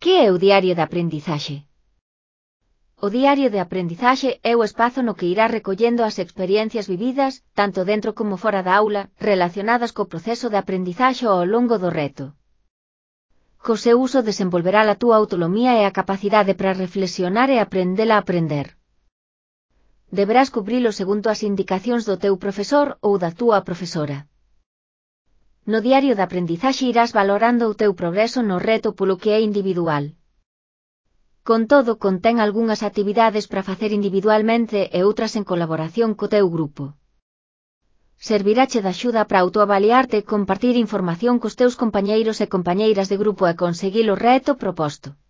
Que é o diario de aprendizaxe? O diario de aprendizaxe é o espazo no que irás recollendo as experiencias vividas, tanto dentro como fora da aula, relacionadas co proceso de aprendizaxe ao longo do reto. Co seu uso desenvolverá a túa autonomía e a capacidade para reflexionar e aprender a aprender. Deberás cubrilo segundo as indicacións do teu profesor ou da túa profesora. No diario de aprendizaxe irás valorando o teu progreso no reto polo que é individual. Con todo, contén algunhas actividades para facer individualmente e outras en colaboración co teu grupo. Servirache de axuda para autoavaliarte e compartir información cos teus compañeiros e compañeiras de grupo e conseguir o reto proposto.